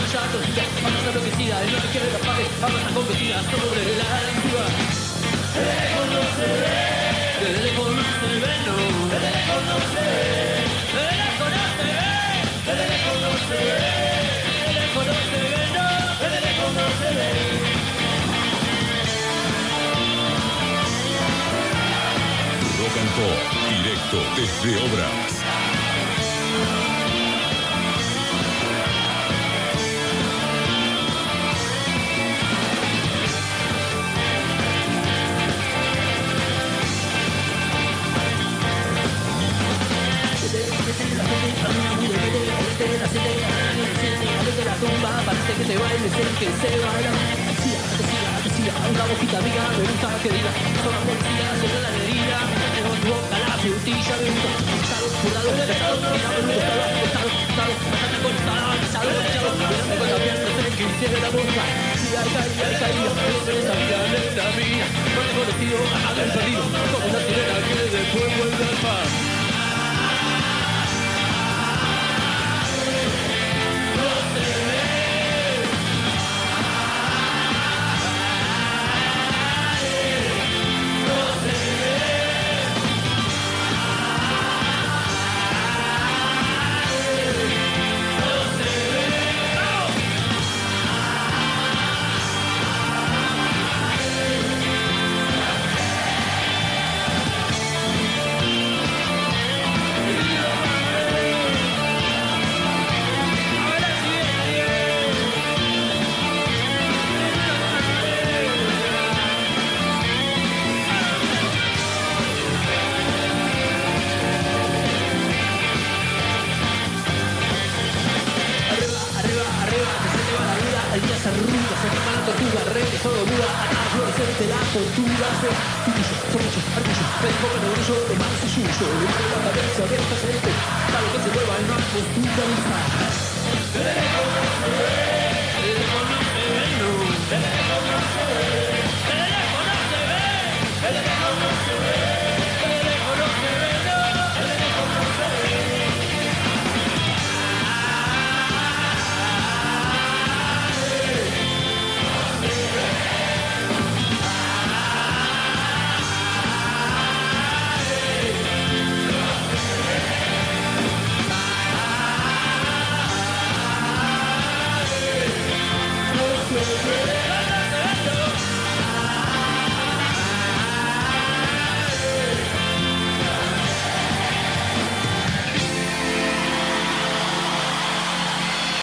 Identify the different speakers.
Speaker 1: ya torcida, vamos a enloquecida, el no te quiere la pague, vamos a competida sobre la altura. De lejos no se ve, de lejos no se ve, no, de lejos no se ve, de lejos no se ve, de lejos no se ve, de lejos no se ve, no, de lejos no se ve.
Speaker 2: Rock and Pop, directo desde Obras.
Speaker 1: La tumba, parece que te bailes el que se baila. Decía, una boquita amiga, me gusta que diga. Son las policías, se ve la herida. Tengo tu boca, la frutilla, me gusta. Estado, curado, pesado, estado, bastante conectado, avisado, conectado. Mirame con la pierna, sé que hiciera la boca. Sí, hay caída, en esa vida, nena mía. No te he conocido, haber perdido. Como una sirena que después vuelve al mar. Solo duda, fluorescente la tortura se tornillo, artillo, pesco, penebrillo, de manos y suyo, entre la cabeza del presente, para que se vuelva en una postura.